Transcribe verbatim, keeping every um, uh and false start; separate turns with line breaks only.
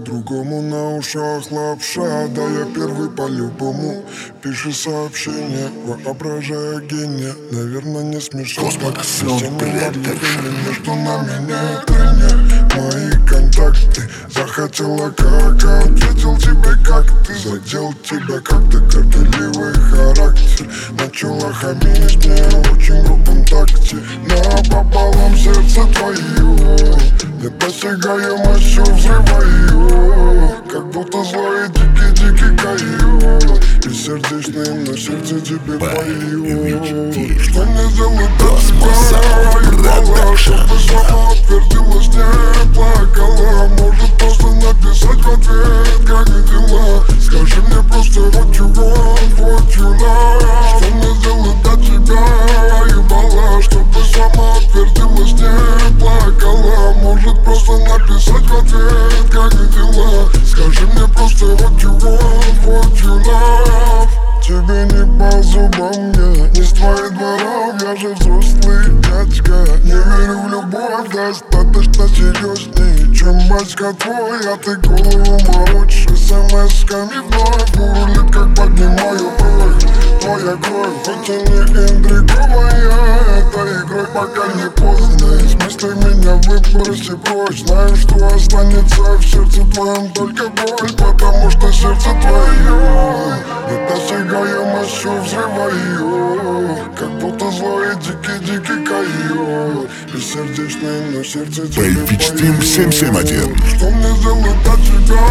другому на ушах лапша. Да я первый по-любому. Пиши сообщение, воображая гения. Наверное, не смешно, как все не могли между нами нет трения. Мои контакты захотела как, а ответил тебе как ты. Задел тебя как-то горделивый характер. Начала хамить мне в очень грубом такте. Напополам сердце твое, недосягаемостью взрываю. Как будто злой дикий-дикий койот. Бессердечным на сердце тебе пою. Что мне делать от тебя, ебала, чтобы сама отвердилась, не плакала. Может просто написать в ответ, как дела. Скажи мне просто what you want, what you love. Что мне делать от тебя, ебала, чтобы сама отвердилась, не плакала. Может просто написать в ответ, как дела. Скажи мне просто what you want, what you love. Тебе не по зубам мне, не с твоих дворов. Я же взрослый дядька, не верю в любовь. Достаточно серьезней, чем батька твой. А ты голову морочишь смс-ками вновь. Бурлит, как поднимаю бровь. Твоя кровь, хоть и не интриговая, это игрой, пока не поздно. Из мыслей меня выброси прочь. Знаю, что останется в сердце твоем только боль. Потому что сердце твое недосягаемостью взрываю. Как будто злой дикий-дикий койот. Бессердечный, но сердце тебе
Пейфикс Тим семь семь один.
Что мне сделать от тебя,